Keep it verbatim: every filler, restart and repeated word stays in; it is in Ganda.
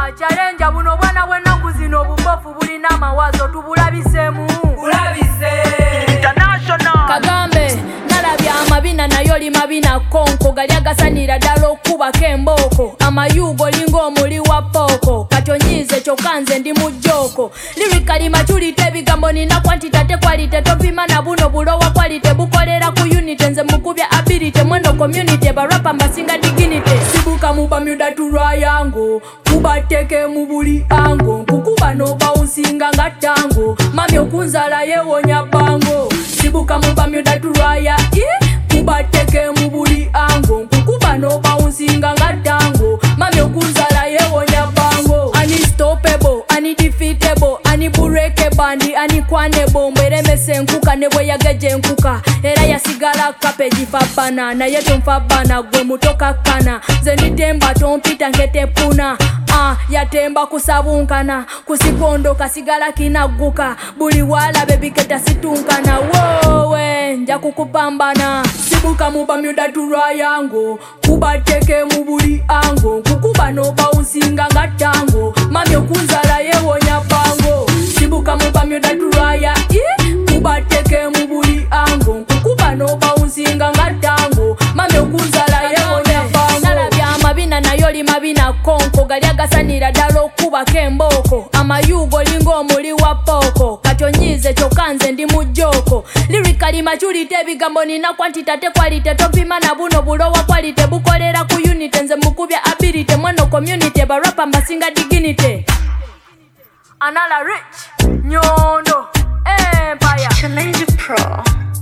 Ah, challenge buno bwana bwennaku zino obubofu bulina amawazo tubulabisemu. Bulabise. International. Kagambe, nalabya amabina nayo limabina konko gali agasanira ddala okubako embooko. Amayugo linga omuli wa pooko. Katyonyize kyokanze ndi mu jjooko. Lirikali maturite ebigambo nina kwantita tekwalite topima na buno bulowa kwalite bukolera ku unity nze mukubya ability mwendo community barapa mbasinga dignity. Sibuka mu Bermuda turayango kubateke mu buli ango kukuba no bouncinga nga tango mami okunzala yewonya bango. Sibuka mu Bermuda turaya kubateke mu buli ango kukuba no bouncinga nga tango mami okunzala yewonya bango. Unstoppable, undefeatable, unbreakable, unkwanable. Mberemese enkuka ne bwe yageje enkuka era yasigala kapeji fa banana yeto mfa bana gwe mutoka kana ze nitemba tompita nkete puna. Ah, yatemba kusabunkana kusipondo kasigala kinaguka buli wala bebiketa situnkana wowe nja kukupambana. Sibuka mu Bermuda turayango kubateke mu buli ango kukuba no bouncinga nga tango mami okunzala yewonya bango. Sibuka mu Bermuda turaya kubateke mu buli ango kukuba no bouncinga nga tango mami okunzala yewonya bango. Nalabya amabina nayo limabina konko gali agasanira ddala okubako embooko. Amayugo linga omuli wa pooko. Katyonyize kyokanze ndi mu jjooko. Lirikali maturite ebigambo nina kwantita tekwalite topima na buno bulowa kwalite bukolera ku unity nze mukubya ability mwendo community barapa mbasinga dignity. Anala Rich Nyondo Empire Challenge Pro.